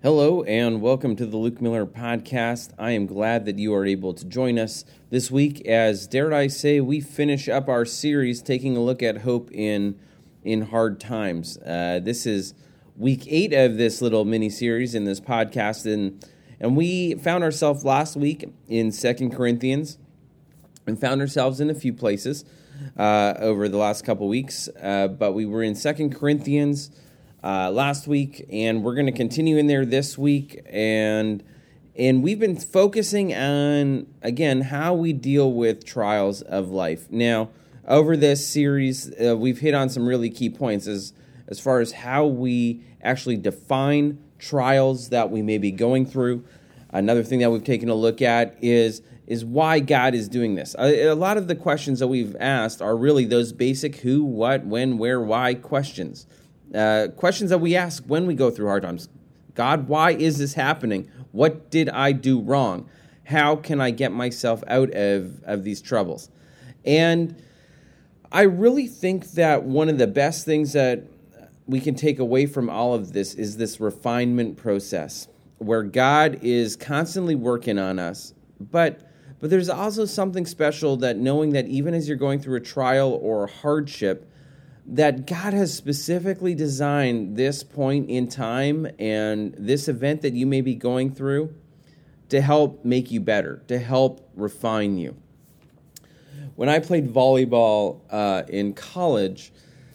Hello and welcome to the Luke Miller Podcast. I am glad that you are able to join us this week as, dare I say, we finish up our series taking a look at hope in hard times. This is week 8 of this little mini-series in this podcast, and we found ourselves last week in 2 Corinthians and found ourselves in a few places over the last couple weeks, but we were in 2 Corinthians last week, and we're going to continue in there this week, and we've been focusing on, again, how we deal with trials of life. Now, over this series, we've hit on some really key points as far as how we actually define trials that we may be going through. Another thing that we've taken a look at is why God is doing this. A lot of the questions that we've asked are really those basic who, what, when, where, why questions. Questions that we ask when we go through hard times. God, why is this happening? What did I do wrong? How can I get myself out of these troubles? And I really think that one of the best things that we can take away from all of this is this refinement process, where God is constantly working on us. But there's also something special that knowing that even as you're going through a trial or a hardship, that God has specifically designed this point in time and this event that you may be going through to help make you better, to help refine you. When I played volleyball in college,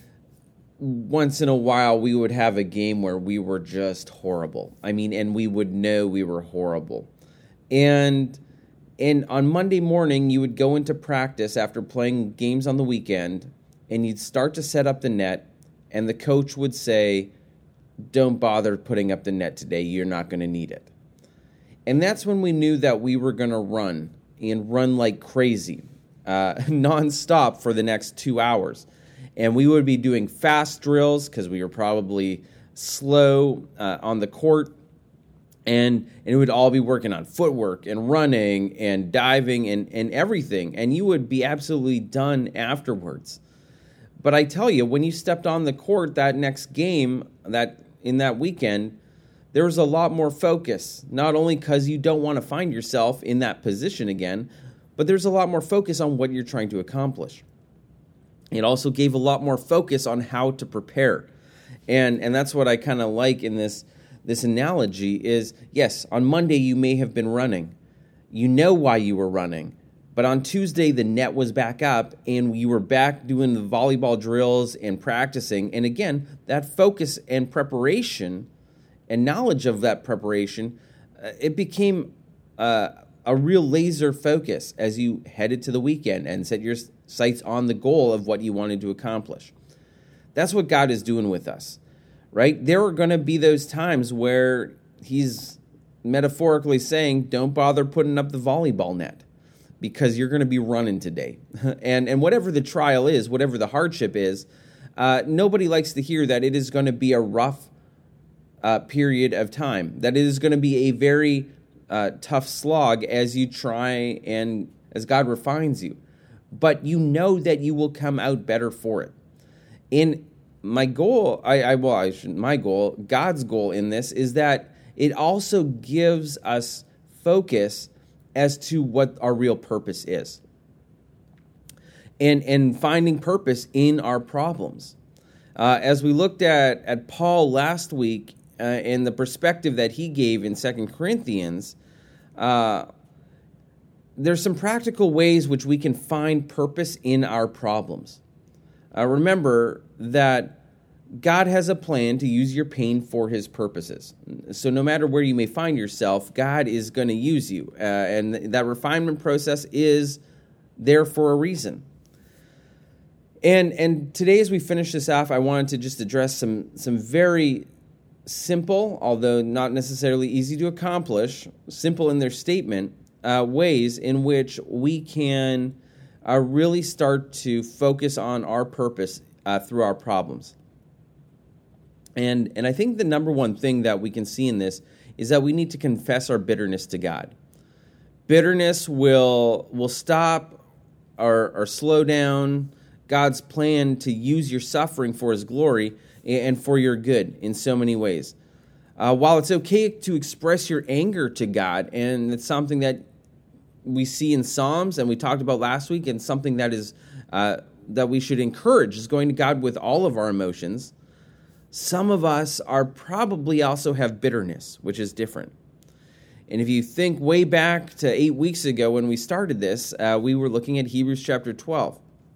once in a while we would have a game where we were just horrible. And we would know we were horrible. And on Monday morning, you would go into practice after playing games on the weekend, and you'd start to set up the net, and the coach would say, don't bother putting up the net today, you're not going to need it. And that's when we knew that we were going to run, and run like crazy, nonstop for the next 2 hours. And we would be doing fast drills, because we were probably slow on the court, and it would all be working on footwork, and running, and diving, and everything, and you would be absolutely done afterwards. But I tell you, when you stepped on the court that next game, in that weekend, there was a lot more focus. Not only because you don't want to find yourself in that position again, but there's a lot more focus on what you're trying to accomplish. It also gave a lot more focus on how to prepare. And that's what I kind of like in this analogy is, yes, on Monday you may have been running. You know why you were running. But on Tuesday, the net was back up, and you were back doing the volleyball drills and practicing. And again, that focus and preparation and knowledge of that preparation, it became a real laser focus as you headed to the weekend and set your sights on the goal of what you wanted to accomplish. That's what God is doing with us, right? There are going to be those times where he's metaphorically saying, don't bother putting up the volleyball net, because you're going to be running today. And whatever the trial is, whatever the hardship is, nobody likes to hear that it is going to be a rough period of time, that it is going to be a very tough slog as you try and as God refines you. But you know that you will come out better for it. And my goal, God's goal in this is that it also gives us focus as to what our real purpose is. And finding purpose in our problems. As we looked at Paul last week and the perspective that he gave in 2 Corinthians, there's some practical ways which we can find purpose in our problems. Remember that God has a plan to use your pain for his purposes. So no matter where you may find yourself, God is going to use you. And that refinement process is there for a reason. And today, as we finish this off, I wanted to just address some very simple, although not necessarily easy to accomplish, simple in their statement, ways in which we can really start to focus on our purpose through our problems. And I think the number one thing that we can see in this is that we need to confess our bitterness to God. Bitterness will stop or slow down God's plan to use your suffering for his glory and for your good in so many ways. While it's okay to express your anger to God, and it's something that we see in Psalms and we talked about last week, and something that is that we should encourage is going to God with all of our emotions. Some of us are probably also have bitterness, which is different. And if you think way back to 8 weeks ago when we started this, we were looking at Hebrews chapter 12.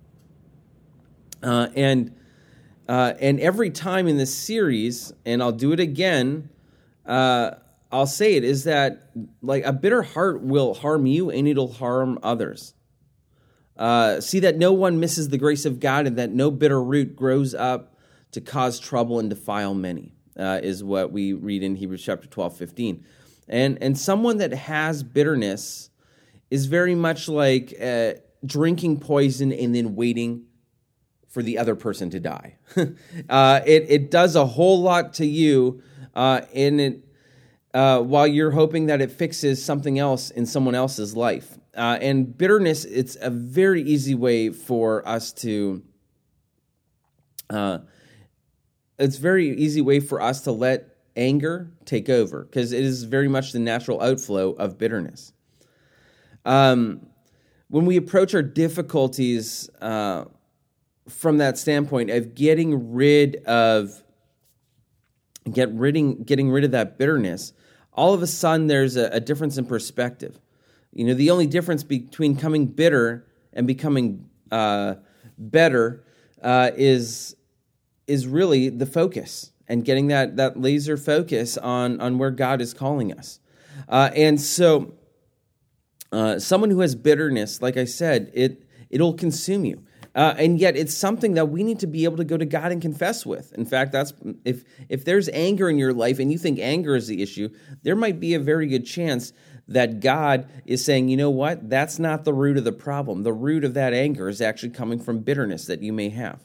And every time in this series, and I'll do it again, I'll say it, is that like a bitter heart will harm you and it'll harm others. See that no one misses the grace of God, and that no bitter root grows up to cause trouble and defile many, is what we read in Hebrews chapter 12:15. And someone that has bitterness is very much like drinking poison and then waiting for the other person to die. It does a whole lot to you, while you're hoping that it fixes something else in someone else's life. And bitterness, it's a very easy way for us to let anger take over, because it is very much the natural outflow of bitterness. When we approach our difficulties from that standpoint of getting rid of that bitterness, all of a sudden there's a difference in perspective. The only difference between becoming bitter and becoming better is really the focus, and getting that laser focus on where God is calling us. And so someone who has bitterness, like I said, it'll consume you. And yet it's something that we need to be able to go to God and confess with. In fact, that's if there's anger in your life and you think anger is the issue, there might be a very good chance that God is saying, you know what, that's not the root of the problem. The root of that anger is actually coming from bitterness that you may have.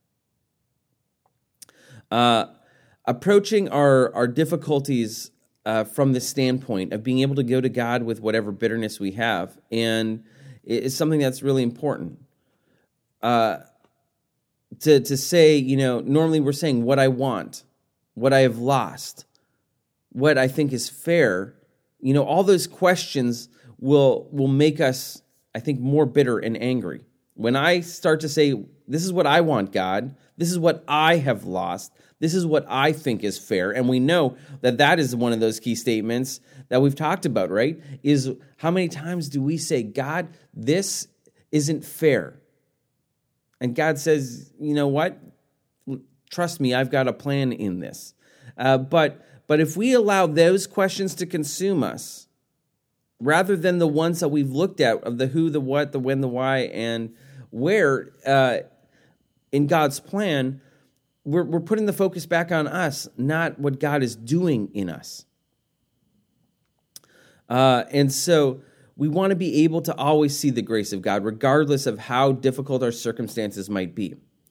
Approaching our difficulties from the standpoint of being able to go to God with whatever bitterness we have, and it's something that's really important. To say, normally we're saying what I want, what I have lost, what I think is fair. All those questions will make us, I think, more bitter and angry. When I start to say, this is what I want, God, this is what I have lost, this is what I think is fair, and we know that is one of those key statements that we've talked about, right? Is how many times do we say, God, this isn't fair? And God says, you know what? Trust me, I've got a plan in this. But if we allow those questions to consume us, rather than the ones that we've looked at of the who, the what, the when, the why, and where in God's plan, we're putting the focus back on us, not what God is doing in us. And so we want to be able to always see the grace of God, regardless of how difficult our circumstances might be.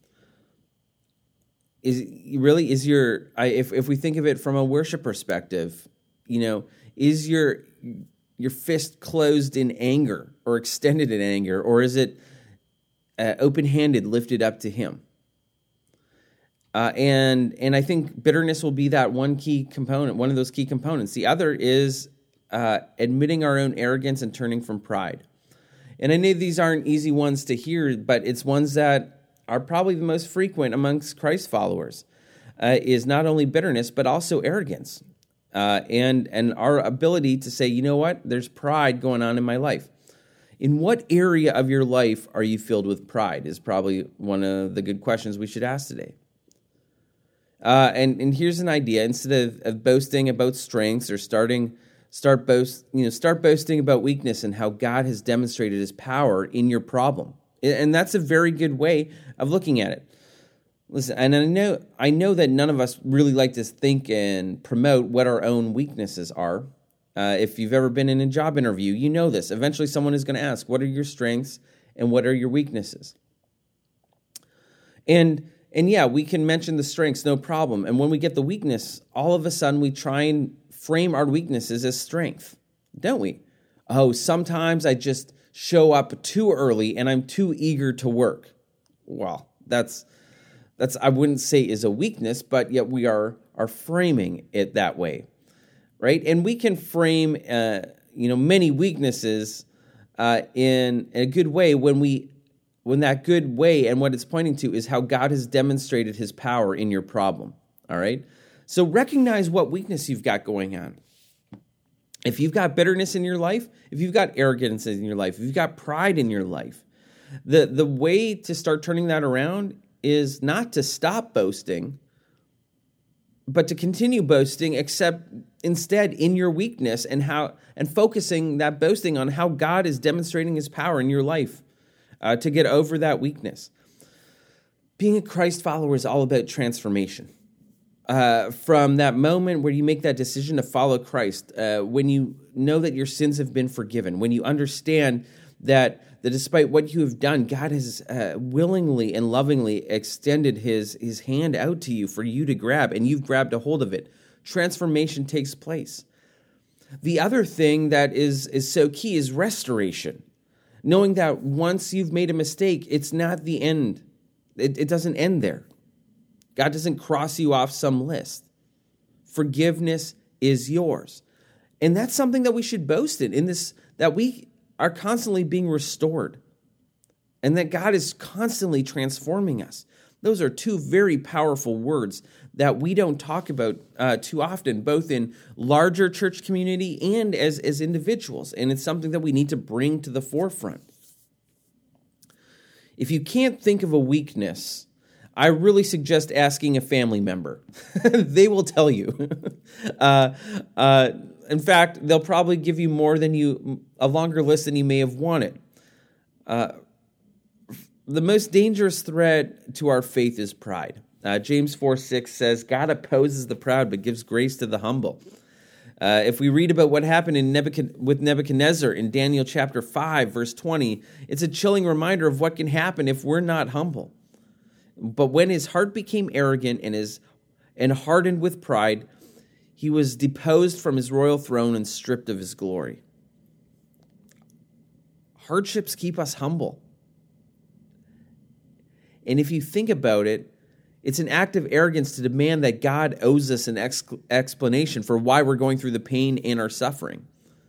If we think of it from a worship perspective, is your fist closed in anger or extended in anger, or is it open-handed, lifted up to Him? And I think bitterness will be that one key component, one of those key components. The other is admitting our own arrogance and turning from pride. And I know these aren't easy ones to hear, but it's ones that are probably the most frequent amongst Christ followers, is not only bitterness, but also arrogance. And our ability to say, you know what, there's pride going on in my life. In what area of your life are you filled with pride is probably one of the good questions we should ask today. And here's an idea. Instead of boasting about strengths or start boasting about weakness and how God has demonstrated His power in your problem. And that's a very good way of looking at it. Listen, and I know that none of us really like to think and promote what our own weaknesses are. If you've ever been in a job interview, you know this. Eventually someone is going to ask, what are your strengths and what are your weaknesses? And yeah, we can mention the strengths, no problem. And when we get the weakness, all of a sudden we try and frame our weaknesses as strength, don't we? Oh, sometimes I just show up too early and I'm too eager to work. Well, that's I wouldn't say is a weakness, but yet we are are framing it that way, right? And we can frame, many weaknesses in a good way when that good way and what it's pointing to is how God has demonstrated his power in your problem, all right? So recognize what weakness you've got going on. If you've got bitterness in your life, if you've got arrogance in your life, if you've got pride in your life, the way to start turning that around is not to stop boasting, but to continue boasting, except instead in your weakness and focusing that boasting on how God is demonstrating his power in your life to get over that weakness. Being a Christ follower is all about transformation. From that moment where you make that decision to follow Christ, when you know that your sins have been forgiven, when you understand that despite what you have done, God has willingly and lovingly extended his hand out to you for you to grab, and you've grabbed a hold of it, transformation takes place. The other thing that is so key is restoration. Knowing that once you've made a mistake, it's not the end. It doesn't end there. God doesn't cross you off some list. Forgiveness is yours. And that's something that we should boast in this, that we are constantly being restored and that God is constantly transforming us. Those are two very powerful words that we don't talk about too often, both in larger church community and as individuals. And it's something that we need to bring to the forefront. If you can't think of a weakness, I really suggest asking a family member. They will tell you. In fact, they'll probably give you a longer list than you may have wanted. The most dangerous threat to our faith is pride. James 4:6 says, God opposes the proud, but gives grace to the humble. If we read about what happened with Nebuchadnezzar in Daniel chapter 5, verse 20, it's a chilling reminder of what can happen if we're not humble. But when his heart became arrogant and hardened with pride, he was deposed from his royal throne and stripped of his glory. Hardships keep us humble. And if you think about it, it's an act of arrogance to demand that God owes us an explanation for why we're going through the pain and our suffering.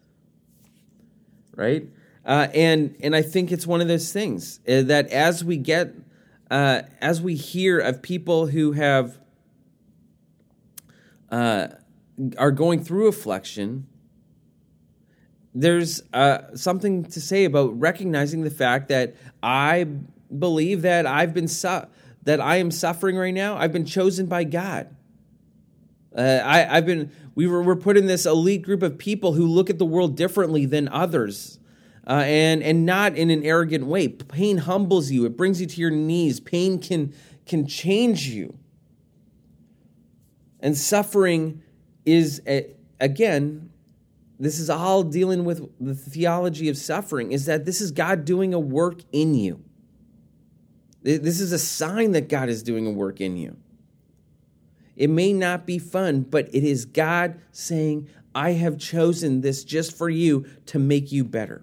Right? And I think it's one of those things that as we hear of people who are going through affliction, there's something to say about recognizing the fact that I believe that that I am suffering right now. I've been chosen by God. We're put in this elite group of people who look at the world differently than others, and not in an arrogant way. Pain humbles you. It brings you to your knees. Pain can change you. And suffering is, again, this is all dealing with the theology of suffering, is that this is God doing a work in you. This is a sign that God is doing a work in you. It may not be fun, but it is God saying, I have chosen this just for you to make you better.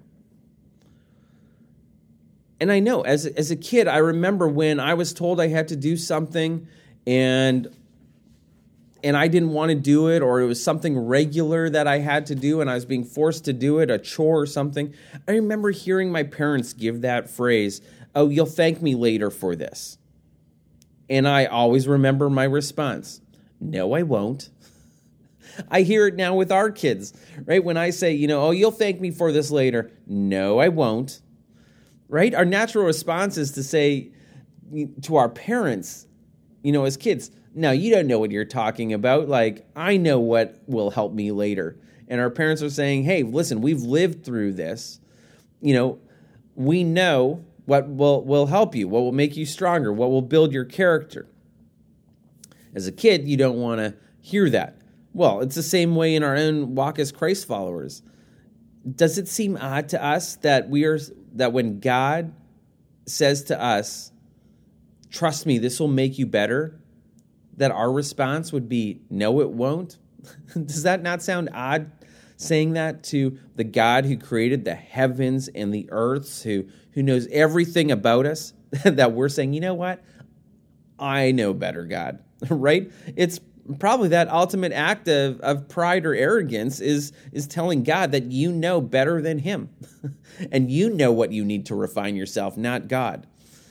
And I know, as a kid, I remember when I was told I had to do something and I didn't want to do it, or it was something regular that I had to do and I was being forced to do it, a chore or something. I remember hearing my parents give that phrase, oh, you'll thank me later for this. And I always remember my response, no, I won't. I hear it now with our kids, right? When I say, oh, you'll thank me for this later. No, I won't. Right? Our natural response is to say to our parents, as kids, no, you don't know what you're talking about. Like, I know what will help me later. And our parents are saying, hey, listen, we've lived through this. We know what will help you, what will make you stronger, what will build your character. As a kid, you don't want to hear that. Well, it's the same way in our own walk as Christ followers. Does it seem odd to us that when God says to us, trust me, this will make you better, that our response would be, no, it won't? Does that not sound odd, saying that to the God who created the heavens and the earths, who knows everything about us, that we're saying, you know what? I know better, God, right? It's probably that ultimate act of pride or arrogance is telling God that you know better than him. And you know what you need to refine yourself, not God.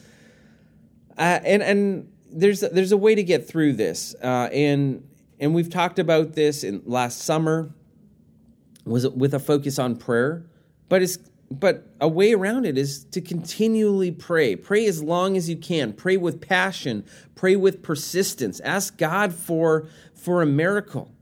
And there's a way to get through this. And we've talked about this in last summer, was with a focus on prayer, but a way around it is to continually pray. Pray as long as you can. Pray with passion. Pray with persistence. Ask God for a miracle.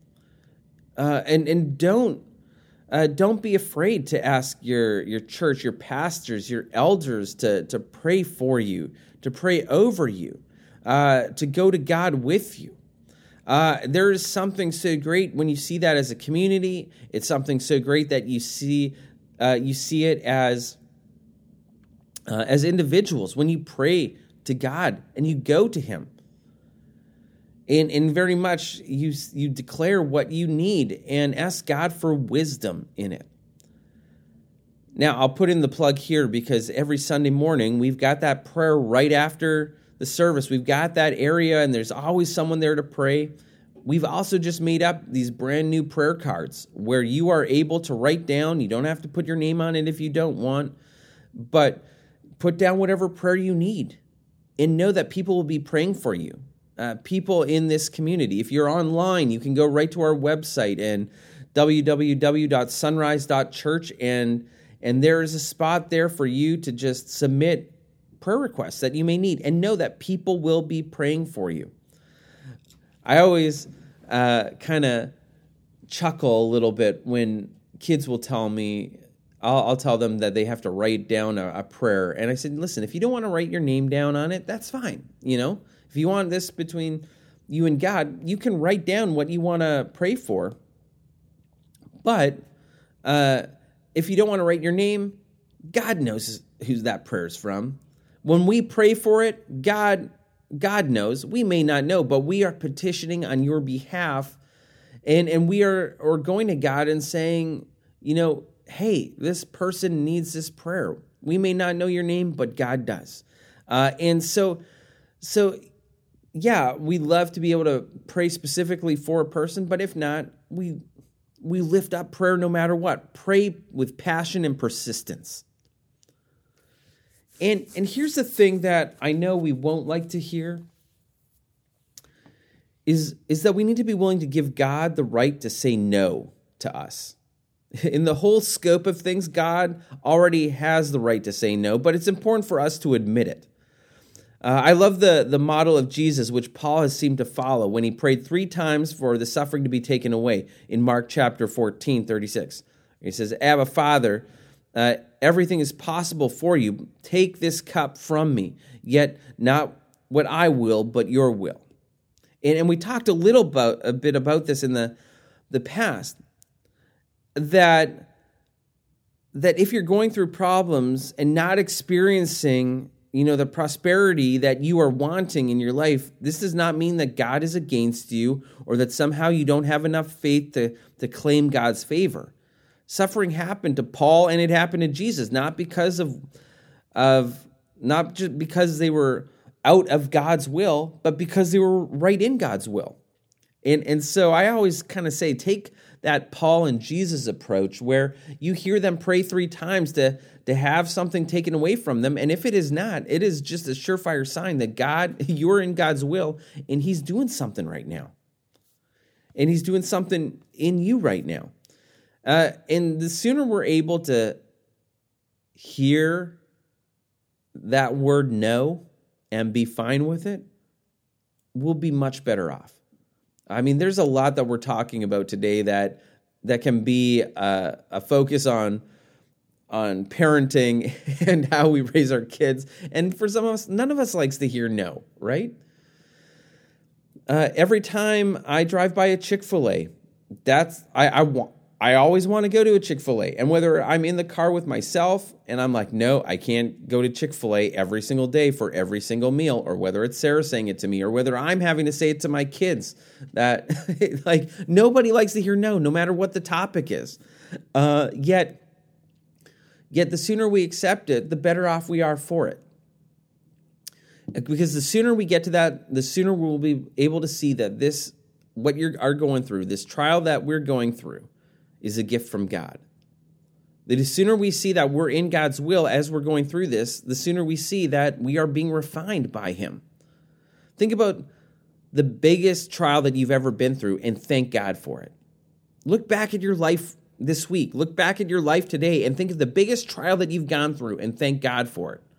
And don't be afraid to ask your church, your pastors, your elders to pray for you, to pray over you, to go to God with you. There is something so great when you see that as a community. It's something so great that you see it as individuals when you pray to God and you go to him. And very much you declare what you need and ask God for wisdom in it. Now, I'll put in the plug here because every Sunday morning we've got that prayer right after the service. We've got that area and there's always someone there to pray. We've also just made up these brand new prayer cards where you are able to write down. You don't have to put your name on it if you don't want, but put down whatever prayer you need and know that people will be praying for you. People in this community. If you're online, you can go right to our website and www.sunrise.church and there is a spot there for you to just submit prayer requests that you may need and know that people will be praying for you. I always kind of chuckle a little bit when kids will tell me, I'll tell them that they have to write down a prayer. And I said, listen, if you don't want to write your name down on it, that's fine. You know, if you want this between you and God, you can write down what you want to pray for. But if you don't want to write your name, God knows who that prayer is from. When we pray for it, God knows. We may not know, but we are petitioning on your behalf. And we are going to God and saying, you know, hey, this person needs this prayer. We may not know your name, but God does. And so yeah, we love to be able to pray specifically for a person, but if not, we lift up prayer no matter what. Pray with passion and persistence. And here's the thing that I know we won't like to hear is that we need to be willing to give God the right to say no to us. In the whole scope of things, God already has the right to say no, but it's important for us to admit it. I love the model of Jesus, which Paul has seemed to follow when he prayed 3 times for the suffering to be taken away in Mark chapter 14:36. He says, Abba, Father, everything is possible for you. Take this cup from me, yet not what I will, but your will. And we talked a bit about this in the past, that if you're going through problems and not experiencing, you know, the prosperity that you are wanting in your life, this does not mean that God is against you or that somehow you don't have enough faith to claim God's favor. Suffering happened to Paul and it happened to Jesus, not because not just because they were out of God's will, but because they were right in God's will. And so I always kind of say, take that Paul and Jesus approach where you hear them pray 3 times to have something taken away from them. And if it is not, it is just a surefire sign that you're in God's will and he's doing something right now. And he's doing something in you right now. And the sooner we're able to hear that word no and be fine with it, we'll be much better off. I mean, there's a lot that we're talking about today that can be a focus on parenting and how we raise our kids. And for some of us, none of us likes to hear no, right? Every time I drive by a Chick-fil-A, I always want to go to a Chick-fil-A. And whether I'm in the car with myself and I'm like, no, I can't go to Chick-fil-A every single day for every single meal, or whether it's Sarah saying it to me, or whether I'm having to say it to my kids, that like nobody likes to hear no matter what the topic is. Yet the sooner we accept it, the better off we are for it. Because the sooner we get to that, the sooner we'll be able to see that this what you are going through, this trial that we're going through, is a gift from God. That the sooner we see that we're in God's will as we're going through this, the sooner we see that we are being refined by him. Think about the biggest trial that you've ever been through and thank God for it. Look back at your life this week. Look back at your life today and think of the biggest trial that you've gone through and thank God for it.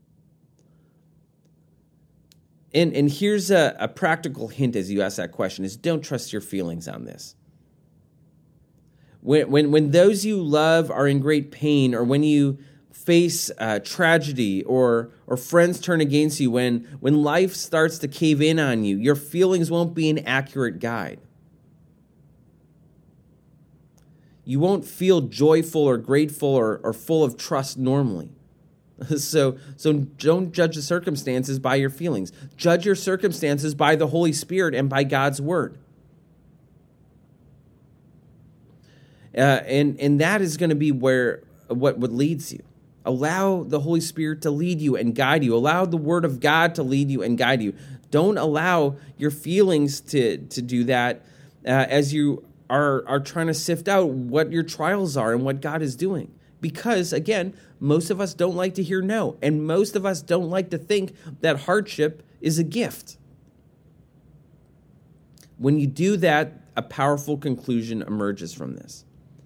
And here's a practical hint as you ask that question, is don't trust your feelings on this. When those you love are in great pain, or when you face tragedy, or friends turn against you, when life starts to cave in on you, your feelings won't be an accurate guide. You won't feel joyful or grateful or full of trust normally. So don't judge the circumstances by your feelings. Judge your circumstances by the Holy Spirit and by God's Word. And that is going to be what leads you. Allow the Holy Spirit to lead you and guide you. Allow the Word of God to lead you and guide you. Don't allow your feelings to do that as you are trying to sift out what your trials are and what God is doing. Because, again, most of us don't like to hear no, and most of us don't like to think that hardship is a gift. When you do that, a powerful conclusion emerges from this.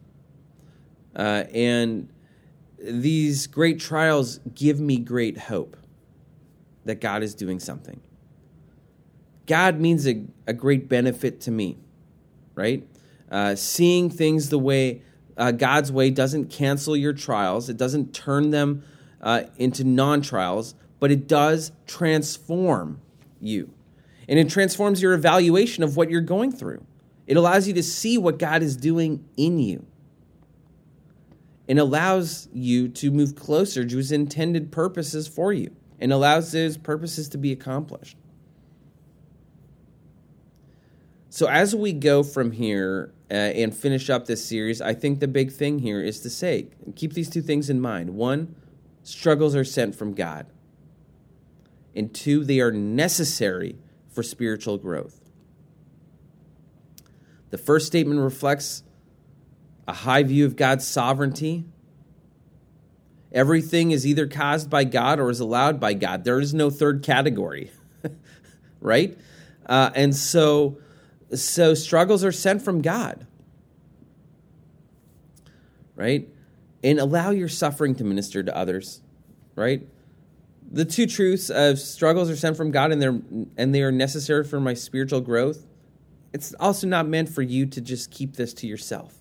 And these great trials give me great hope that God is doing something. God means a great benefit to me, right? Seeing things the way God's way doesn't cancel your trials. It doesn't turn them into non-trials, but it does transform you. And it transforms your evaluation of what you're going through. It allows you to see what God is doing in you. And allows you to move closer to his intended purposes for you, and allows those purposes to be accomplished. So as we go from here and finish up this series, I think the big thing here is to say, keep these two things in mind. One, struggles are sent from God. And two, they are necessary for spiritual growth. The first statement reflects a high view of God's sovereignty. Everything is either caused by God or is allowed by God. There is no third category, right? And so struggles are sent from God, right? And allow your suffering to minister to others, right? The two truths of struggles are sent from God and they are necessary for my spiritual growth. It's also not meant for you to just keep this to yourself.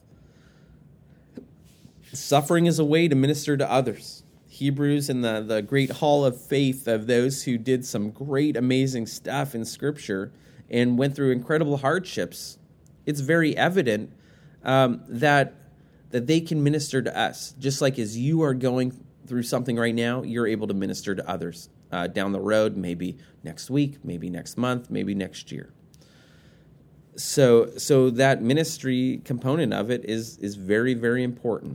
Suffering is a way to minister to others. Hebrews and the great hall of faith of those who did some great, amazing stuff in Scripture and went through incredible hardships, it's very evident that they can minister to us. Just like as you are going through something right now, you're able to minister to others down the road, maybe next week, maybe next month, maybe next year. So that ministry component of it is very, very important.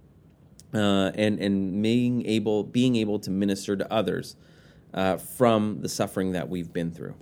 And being able to minister to others from the suffering that we've been through.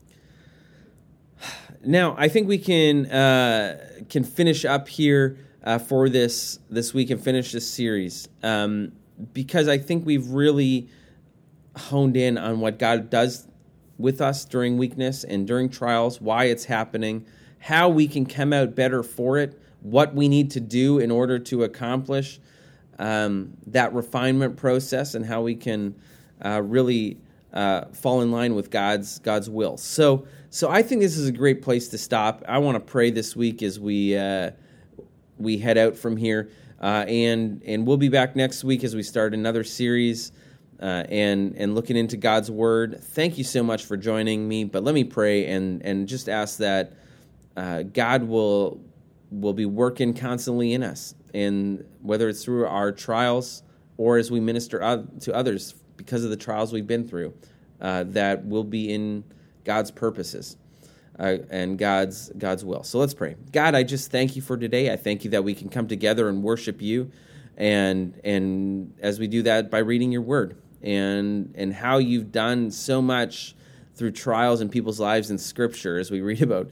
Now, I think we can finish up here for this week and finish this series because I think we've really honed in on what God does with us during weakness and during trials, why it's happening, how we can come out better for it, what we need to do in order to accomplish that refinement process, and how we can really fall in line with God's will. So I think this is a great place to stop. I want to pray this week as we head out from here, and we'll be back next week as we start another series and looking into God's Word. Thank you so much for joining me. But let me pray and just ask that God will be working constantly in us, and whether it's through our trials or as we minister to others because of the trials we've been through, that we'll be in God's purposes and God's will. So let's pray. God, I just thank you for today. I thank you that we can come together and worship you, and as we do that by reading your word and how you've done so much through trials in people's lives in Scripture, as we read about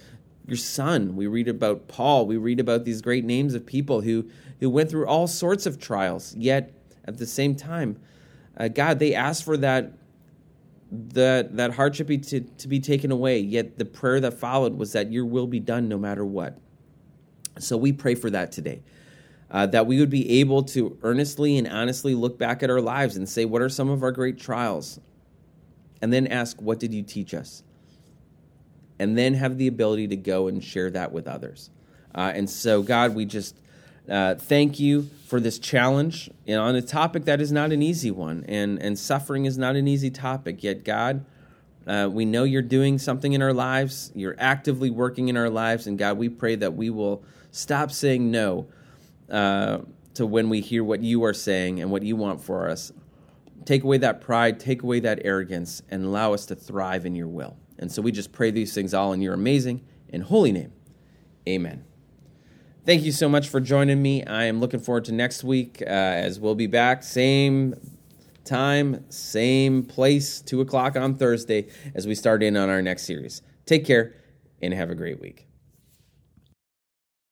your Son. We read about Paul. We read about these great names of people who went through all sorts of trials, yet at the same time, God, they asked for that hardship to be taken away, yet the prayer that followed was that your will be done no matter what. So we pray for that today, that we would be able to earnestly and honestly look back at our lives and say, what are some of our great trials? And then ask, what did you teach us? And then have the ability to go and share that with others. And so, God, we just thank you for this challenge on a topic that is not an easy one, and suffering is not an easy topic. Yet, God, we know you're doing something in our lives. You're actively working in our lives, and God, we pray that we will stop saying no to when we hear what you are saying and what you want for us. Take away that pride, take away that arrogance, and allow us to thrive in your will. And so we just pray these things all in your amazing and holy name. Amen. Thank you so much for joining me. I am looking forward to next week as we'll be back. Same time, same place, 2 o'clock on Thursday as we start in on our next series. Take care and have a great week.